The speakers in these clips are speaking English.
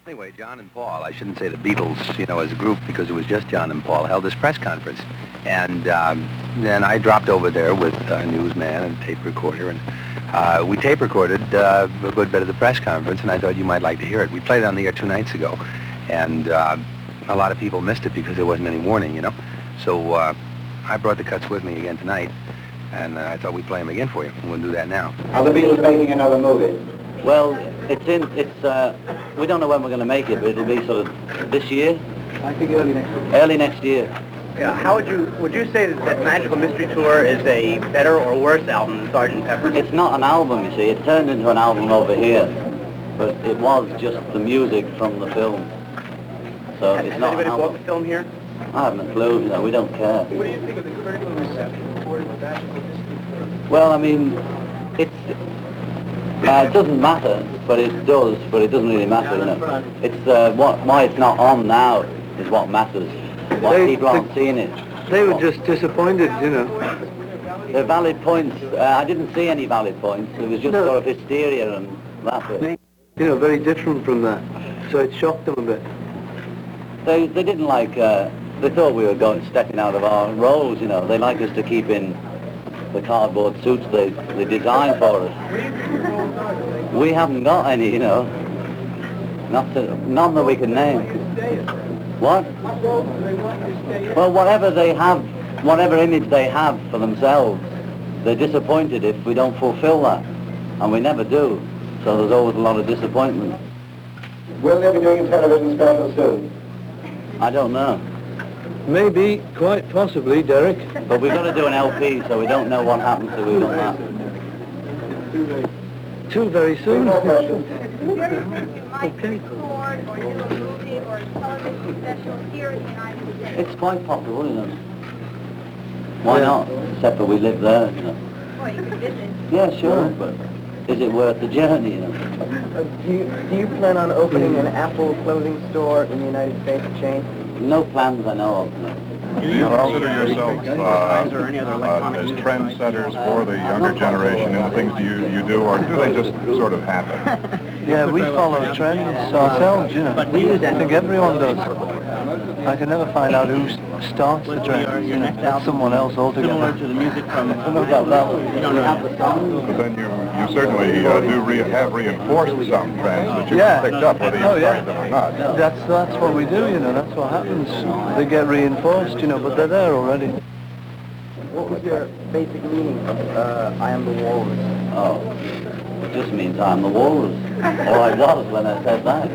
Anyway, John and Paul, I shouldn't say the Beatles, as a group, because it was just John and Paul, held this press conference. And then I dropped over there with a newsman and a tape recorder, and we tape recorded a good bit of the press conference, and I thought you might like to hear it. We played it on the air 2 nights ago, and a lot of people missed it because there wasn't any warning, So I brought the cuts with me again tonight, and I thought we'd play them again for you. We'll do that now. Are the Beatles making another movie? Well, we don't know when we're going to make it, but it'll be sort of this year. I think early next year. Early next year. Yeah, how would you say that Magical Mystery Tour is a better or worse album than Sgt. Pepper? It's not an album, you see. It turned into an album over here, but it was just the music from the film. So it's not anybody an bought album. the film here? I haven't a clue, we don't care. What do you think of the critical reception toward the Magical Mystery Tour? Well, I mean, it doesn't matter, but it does, but it doesn't really matter, It's why it's not on now is what matters. Why people aren't seeing it. They were just disappointed, The valid points, I didn't see any valid points. It was just sort of hysteria and that's it. Very different from that. So it shocked them a bit. They didn't like, they thought we were stepping out of our roles, They like us to keep in the cardboard suits they designed for us. We haven't got any, none that we can name. What? Well, whatever they have, whatever image they have for themselves, they're disappointed if we don't fulfill that, and we never do. So there's always a lot of disappointment. Will they be doing a television special soon? I don't know. Maybe, quite possibly, Derek. But we've got to do an LP, so we don't know what happens to we on that. Too very soon. No questions. Okay. It's quite possible, Why not? Except that we live there, Well, you could visit. Yeah, sure, but is it worth the journey, Do you plan on opening an Apple clothing store in the United States chain? No plans I know of. Do you consider yourselves as trendsetters for the younger generation in the things you do, or do they just sort of happen? Yeah, we follow trends ourselves, But we use I think everyone does. I can never find out who starts the trend. That's someone else altogether. Similar to the music from... You don't have the song? But then you certainly have reinforced some trends that you've Yeah. picked up, whether you find them or not. That's what we do, That's what happens. They get reinforced, but they're there already. What was your basic meaning of I Am the Walrus? Oh, it just means I'm the walrus. Or I was when I said that.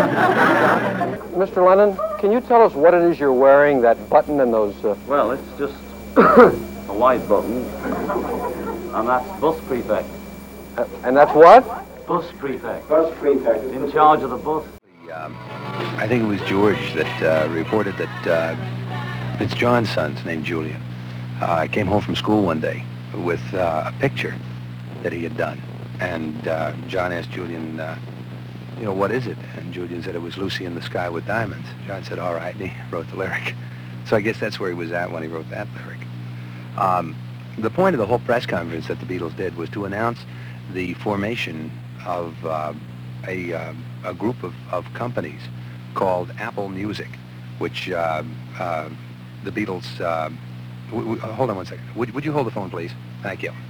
Mr. Lennon, can you tell us what it is you're wearing, that button and those... Well, it's just a white button, and that's bus prefect. and that's what? Bus prefect. Bus prefect. In charge of the bus. I think it was George that reported that it's John's son's named Julian. I came home from school one day with a picture that he had done. And John asked Julian, what is it? And Julian said it was Lucy in the Sky with Diamonds. John said, all right, and he wrote the lyric. So I guess that's where he was at when he wrote that lyric. The point of the whole press conference that the Beatles did was to announce the formation of a group of companies called Apple Music, which the Beatles... hold on one second. Would you hold the phone, please? Thank you.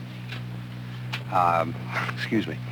Excuse me.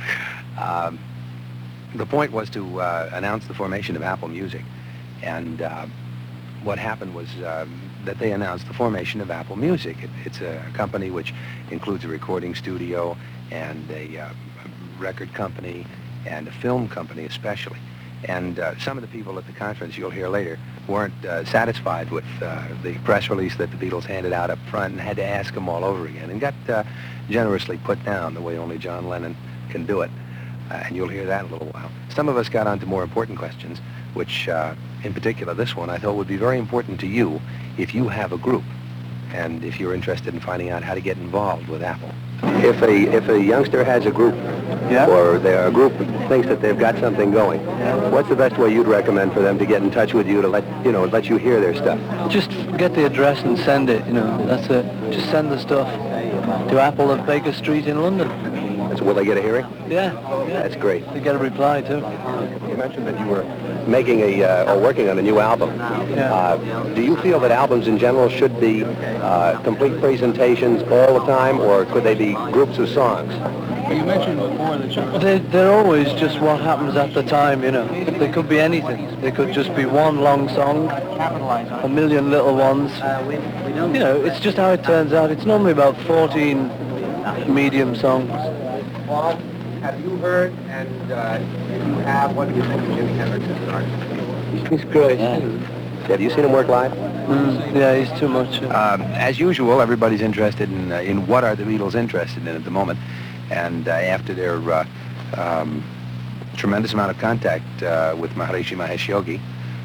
The point was to announce the formation of Apple Music, and what happened was that they announced the formation of Apple Music. It's a company which includes a recording studio and a record company and a film company especially. And some of the people at the conference you'll hear later weren't satisfied with the press release that the Beatles handed out up front and had to ask them all over again and got generously put down the way only John Lennon can do it. And you'll hear that in a little while. Some of us got on to more important questions, which in particular this one I thought would be very important to you if you have a group and if you're interested in finding out how to get involved with Apple. If a youngster has a group, or a group thinks that they've got something going, what's the best way you'd recommend for them to get in touch with you to let you hear their stuff? Just get the address and send it, That's it. Just send the stuff to Apple at Baker Street in London. So will they get a hearing? Yeah. That's great. They get a reply, too. You mentioned that you were making or working on a new album. Yeah. Do you feel that albums in general should be complete presentations all the time, or could they be groups of songs? You mentioned before that they're always just what happens at the time, you know. They could be anything. They could just be one long song, a million little ones. You know, it's just how it turns out. It's normally about 14 medium songs. Paul, have you heard, and if you have, what do you think of Jimi Hendrix as an artist? He's great. Have you seen him work live? Yeah, he's too much. As usual, everybody's interested in what are the Beatles interested in at the moment. And after their tremendous amount of contact with Maharishi Mahesh Yogi,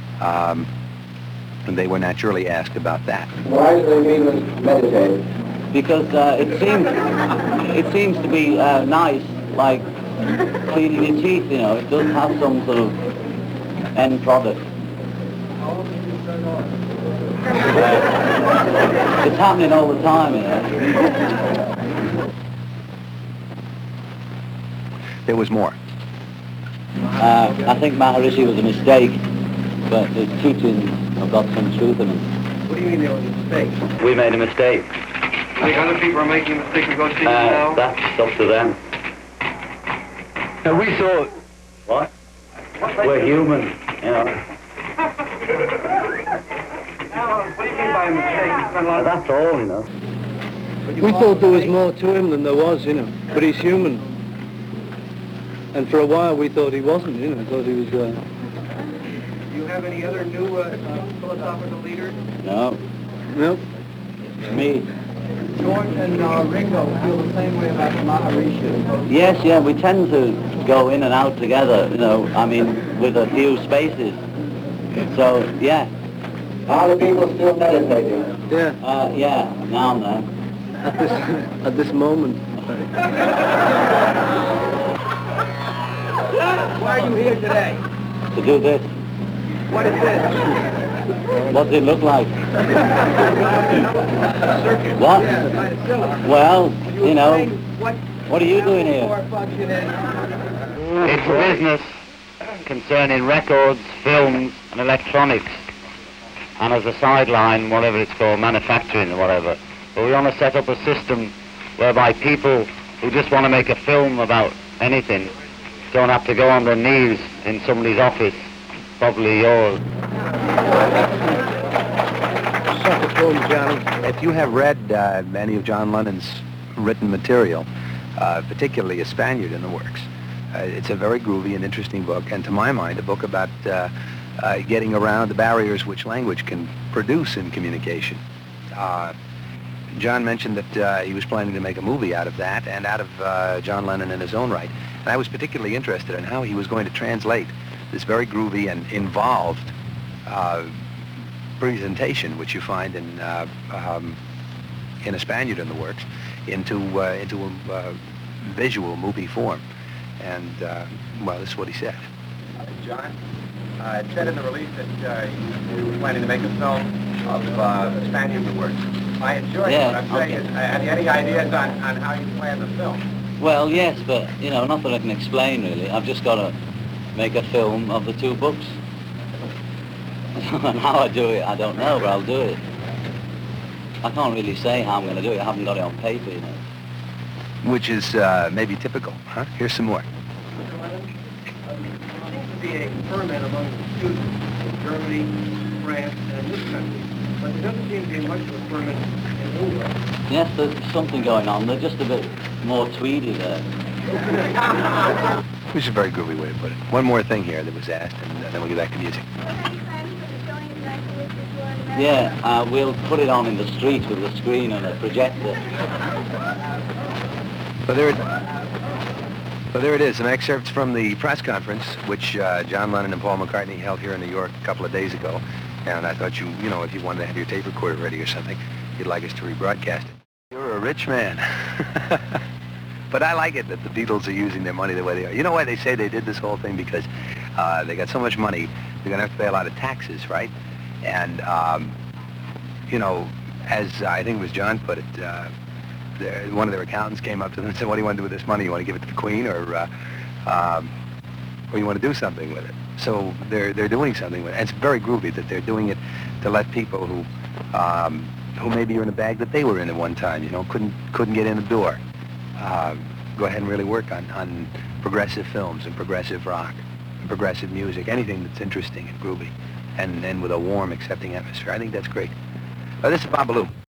they were naturally asked about that. Why do they mean to meditate? Because it seems to be nice, like cleaning your teeth, you know. It does have some sort of end product. It's happening all the time, you know. There was more. I think Maharishi was a mistake, but his teachings have got some truth in them. What do you mean there was a mistake? We made a mistake. I think other people are making a mistake and go see you now? That's up to them. And we thought... What? We're human, you know. What do you mean by a mistake? That's all, you know. We thought there was more to him than there was, you know. But he's human. And for a while we thought he wasn't, you know. Thought he was... Do you have any other new philosophical leaders? No, No. it's me. George and Ringo feel the same way about Maharishi. Yes, yeah, we tend to go in and out together, you know, I mean, with a few spaces. So, yeah. Are the people still meditating? Yeah. Yeah, now and then. At this moment. Why are you here today? To do this. What is this? What does it look like? What? Well, you know, what are you doing here? It's a business concerning records, films and electronics. And as a sideline, whatever it's called, manufacturing or whatever. But we want to set up a system whereby people who just want to make a film about anything don't have to go on their knees in somebody's office, probably yours. If you have read any of John Lennon's written material, particularly A Spaniard in the Works, it's a very groovy and interesting book, and to my mind, a book about getting around the barriers which language can produce in communication. John mentioned that he was planning to make a movie out of that and out of John Lennon in his own right. And I was particularly interested in how he was going to translate this very groovy and involved presentation, which you find in A Spaniard in the Works, into a visual movie form. And, well, this is what he said. John, it said in the release that you were planning to make a film of A Spaniard in the Works. I enjoy it, but I'm saying is, have you any ideas on how you plan the film? Well, yes, but, you know, not that I can explain, really. I've just got to make a film of the two books. And how I do it, I don't know, but I'll do it. I can't really say how I'm going to do it. I haven't got it on paper, you know. Which is maybe typical, huh? Here's some more. There seems to be a ferment among the students in Germany, France, and this country. But there doesn't seem to be much of a ferment in England. Yes, there's something going on. They're just a bit more tweedy there. Which is a very groovy way to put it. One more thing here that was asked, and then we'll get back to music. Yeah, we'll put it on in the street with a screen and a projector. Well, there it is, some excerpts from the press conference, which John Lennon and Paul McCartney held here in New York a couple of days ago. And I thought you know, if you wanted to have your tape recorder ready or something, you'd like us to rebroadcast it. You're a rich man. But I like it that the Beatles are using their money the way they are. You know why they say they did this whole thing? Because they got so much money, they're going to have to pay a lot of taxes, right? And, you know, as I think it was John put it, one of their accountants came up to them and said, "What do you want to do with this money? You want to give it to the Queen, or you want to do something with it?" So they're doing something with it. And it's very groovy that they're doing it to let people who maybe are in a bag that they were in at one time, you know, couldn't get in the door, go ahead and really work on progressive films and progressive rock and progressive music, anything that's interesting and groovy, and with a warm, accepting atmosphere. I think that's great. This is Bob Ballou.